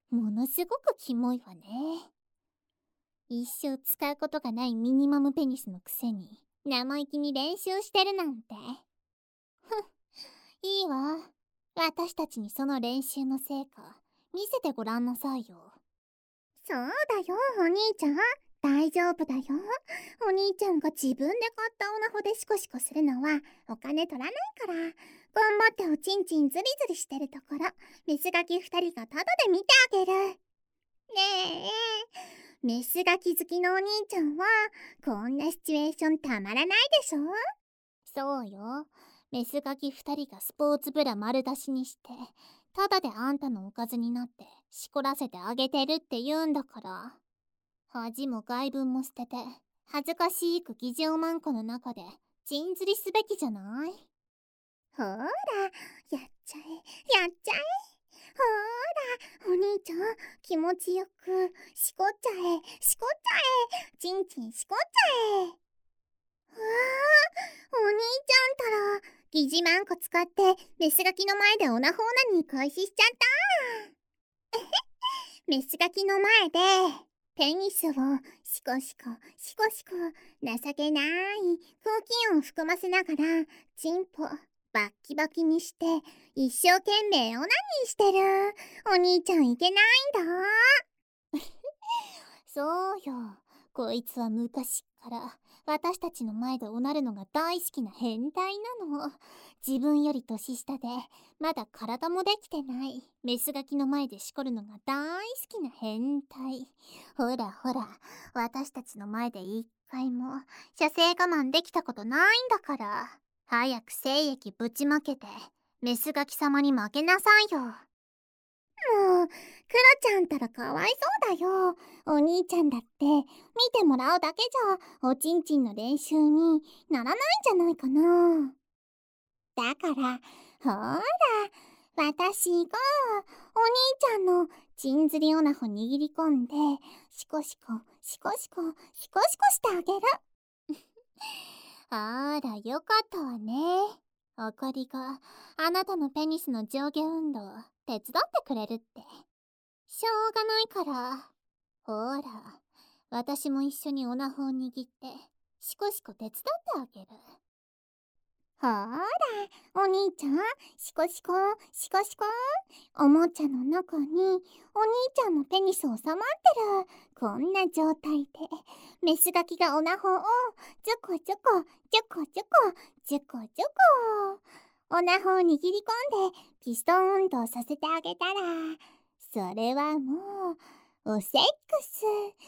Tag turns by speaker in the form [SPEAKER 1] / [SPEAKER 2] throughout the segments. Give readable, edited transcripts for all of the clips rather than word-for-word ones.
[SPEAKER 1] ものすごくキモいわね。一生使うことがないミニマムペニスのくせに生意気に練習してるなんて。ふん、いいわ。私たちにその練習の成果見せてごらんなさいよ。
[SPEAKER 2] そうだよ、お兄ちゃん。大丈夫だよ。お兄ちゃんが自分で買ったオナホでシコシコするのはお金取らないから。頑張っておちんちんズリズリしてるところ、メスガキ2人がタダで見てあげる。ねえ、メスガキ好きのお兄ちゃんはこんなシチュエーションたまらないでしょ。
[SPEAKER 1] そうよ。メスガキ2人がスポーツブラ丸出しにしてただであんたのおかずになってしこらせてあげてるって言うんだから。恥も外聞も捨てて恥ずかしいく議場マンコの中でチンズリすべきじゃない？
[SPEAKER 2] ほーら、やっちゃえ、やっちゃえ。ほーら、お兄ちゃん、気持ちよく、しこっちゃえ、しこっちゃえ、ちんちんしこっちゃえ。わー、お兄ちゃんたら、疑似マンコ使って、メスガキの前でオナホーナに開始しちゃった。メスガキの前で、ペニスをシコシコ、シコシコ、情けない空気音を含ませながら、チンポ、バッキバキにして、一生懸命オナニーしてる。お兄ちゃんいけないんだ。
[SPEAKER 1] そうよ。こいつは昔っから私たちの前でおなるのが大好きな変態なの。自分より年下でまだ体もできてないメスガキの前でしこるのが大好きな変態。ほらほら、私たちの前で一回も射精我慢できたことないんだから。早く精液ぶちまけてメスガキ様に負けなさいよ。
[SPEAKER 2] もう、クロちゃんたらかわいそうだよ。お兄ちゃんだって、見てもらうだけじゃ、おちんちんの練習にならないんじゃないかな。だから、ほーら、私が、お兄ちゃんのチンズリオナホ握り込んで、シコシコ、シコシコ、シコシコしてあげる。
[SPEAKER 1] あら、よかったわね。あかりがあなたのペニスの上下運動手伝ってくれるって。しょうがないから。ほら、私も一緒にオナホを握ってシコシコ手伝ってあげる。
[SPEAKER 2] ほーら、お兄ちゃん、シコシコ、シコシコ。おもちゃの中に、お兄ちゃんのペニス収まってる。こんな状態で、メスガキがオナホを、ジョコジョコ、ジョコジョコ、ジョコジョコ。オナホを握り込んで、ピストン運動させてあげたら、それはもう、おセックス、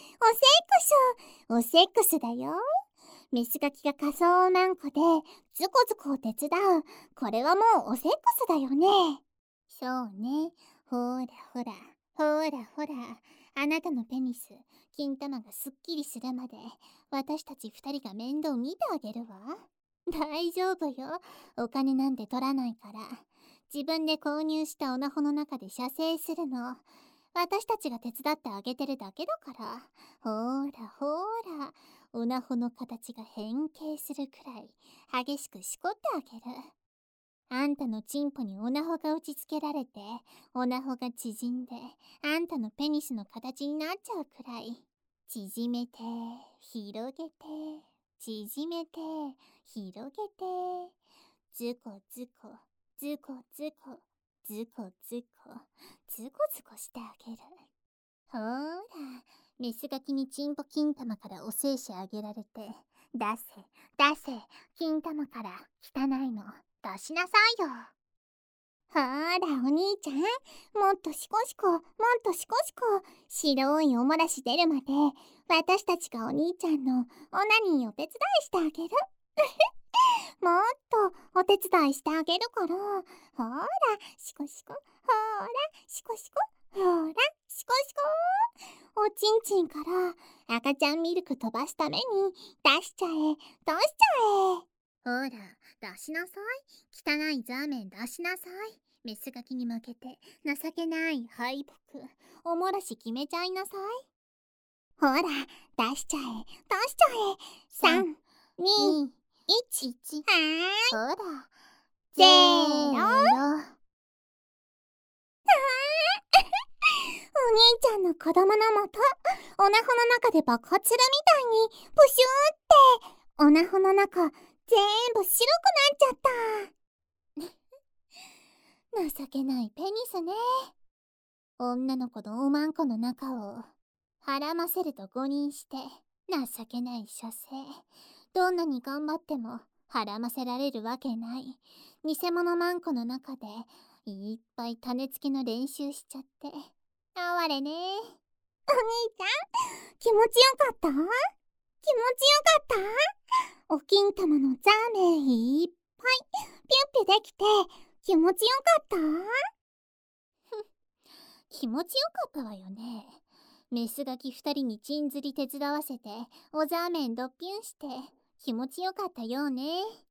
[SPEAKER 2] おセックスだよ。メスガキが仮想マンコでズコズコを手伝う。これはもうおセックスだよね。
[SPEAKER 1] そうね。ほらほら、ほらほら。あなたのペニス、金玉がすっきりするまで私たち二人が面倒見てあげるわ。大丈夫よ。お金なんて取らないから。自分で購入したオナホの中で射精するの。私たちが手伝ってあげてるだけだから。ほらほら、オナホの形が変形するくらい激しくしこってあげる。あんたのチンポにオナホが打ちつけられて、オナホが縮んで、あんたのペニスの形になっちゃうくらい。縮めて、広げて、縮めて、広げて、ズコズコ、ズコズコ、ズコズコ、ズコズコしてあげる。ほーら、メスガキにチンポ金玉からお精子あげられて、出せ、出せ、金玉から汚いの出しなさいよ。
[SPEAKER 2] ほら、お兄ちゃん。もっとシコシコ、もっとシコシコ。白いおもらし出るまで、私たちがお兄ちゃんのオナニーお手伝いしてあげる。もっとお手伝いしてあげるから。ほら、シコシコ。ほら、シコシコ。ほら、シコシコ。おちんちんから赤ちゃんミルク飛ばすために出しちゃえ、出しちゃえ。
[SPEAKER 1] ほら、出しなさい。汚いザーメン出しなさい。メスガキに負けて情けない敗北。おもらし決めちゃいなさい。
[SPEAKER 2] ほら、出しちゃえ、出しちゃえ。3、2、
[SPEAKER 1] 2、
[SPEAKER 2] 1。
[SPEAKER 1] 1。
[SPEAKER 2] はーい。
[SPEAKER 1] ほら、
[SPEAKER 2] せーの。
[SPEAKER 1] ーの。
[SPEAKER 2] お兄ちゃんの子供のもと、おなほの中で爆発するみたいに、プシューって、おなほの中、全部白くなっちゃった。
[SPEAKER 1] 情けないペニスね。女の子のおまんこの中をはらませると誤認して、情けない書生。どんなに頑張ってもはらませられるわけない。偽物マンコの中でいっぱい種付けの練習しちゃって。哀れね。
[SPEAKER 2] お兄ちゃん、気持ちよかった？気持ちよかった？お金玉のザーメンいっぱいピュッピュできて気持ちよかった？
[SPEAKER 1] 気持ちよかったわよね。メスガキ二人にチン釣り手伝わせておザーメンドッピュンして気持ちよかったようね。